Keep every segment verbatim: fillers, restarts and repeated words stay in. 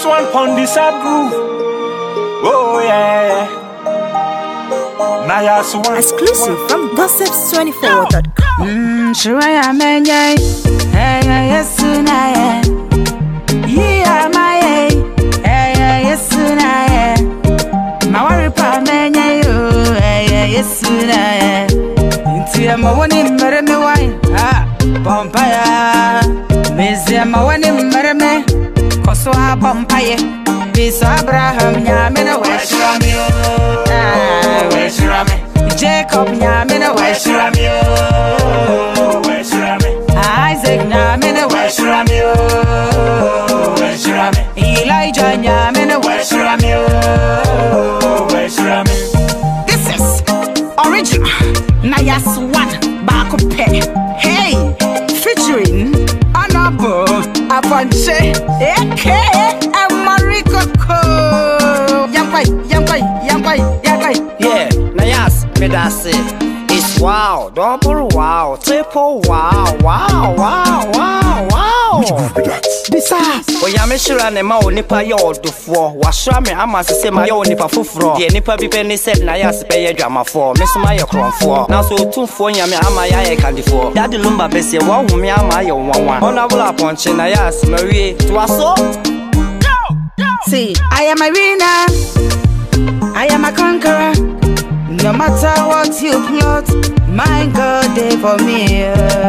one pon this up groove. Oh yeah. Naya Swan. Exclusive from gossips twenty-four dot com. Mmm, sure I am a yay. Hey, yes, soon I am. Yeah, my hey. Hey, yes, soon I am. My worry, pa, man, you. Hey, yes, soon I am. Into a one in Merame wine. Ah, Pompaya. Miss Yama one in Merame. Koswa Pompaya. Miss Abraham, Yamina, West Ramio. Ah, West Ramio. Jacob Yamina, West Ramio. West Ramio. Isaac Yamina, West Ramio. West Ramio. Elijah Yamina, West Ramio. West Ramio. This is original. Naya Swan, back up pen. Hey, featuring Honorable Apanche, aka Mariko. Yampai, Yampai, Yampai, Yampai. Yeah, Nayas, Medase. It's wow, double wow, triple wow, wow, wow, wow, wow. This is. When I'm sure I'm a nipa yo do for. Washa me, I must say my own nipa fufro. The nipa be penny said Nayas pay a drama for. Miss my cron for. Now so two for yami, am I candy for. Daddy Lumba Bessie, one whom I am my own one. Honorable Aponche, Nayas, Marie, to us so. See, I am a winner. I am a conqueror. No matter what you plot, my God, they for me.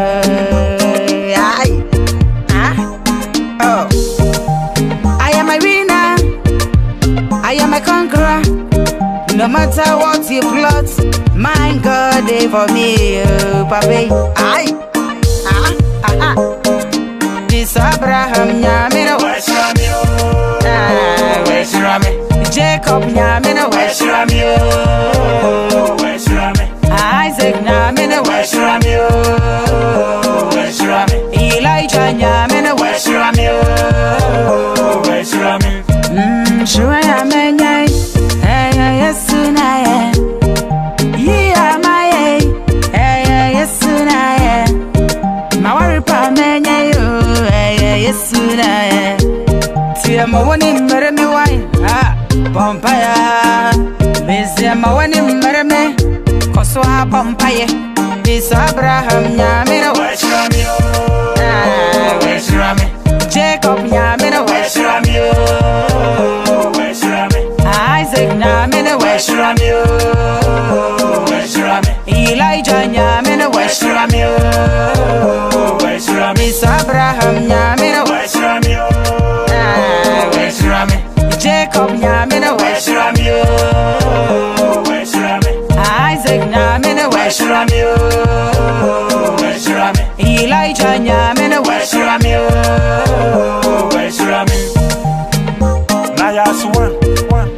Aye. Ah. Oh. I am a winner. I am a conqueror. No matter what you plot, my God, they for me. Papi. Aye. Ah. Ah. Ah. This Abraham Yamina West Ramio. Ah. West Ramio. Jacob Yamina West Ramio. West Ramio. Isaac Yamina West Ramio. West Ramio. Elijah Yamina West Ramio. West Ramio. Mmm, sure I am a yay. Hey, yes, soon I am. Yeah, my hey. Hey, yes, soon I am. My worry, pa, man, you. Hey, yes, soon I am. See, I'm a one in Merame wine. Ah. Pompaya, Miss Yama one in Merame, Koswa Pompaya, Miss Abraham Yamina West Ramio, ah, West Ramio, Jacob Yamina West Ramio, West Ramio, Isaac Yamina West Ramio, West Ramio, Elijah Yamina West Ramio, West Ramio, Miss Abraham Yamina West Ramio, ah, West Ramio. Jacob Yamina West Ramio, West Ramio. Isaac Yamina West Ramio, West Ramio. Elijah Yamina West Ramio, West Ramio. Naya Swan, one.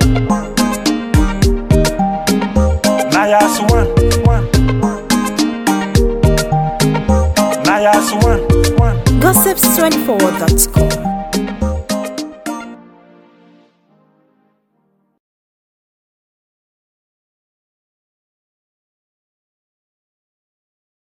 Naya Swan, one. Naya Swan, one. gossips twenty-four dot com.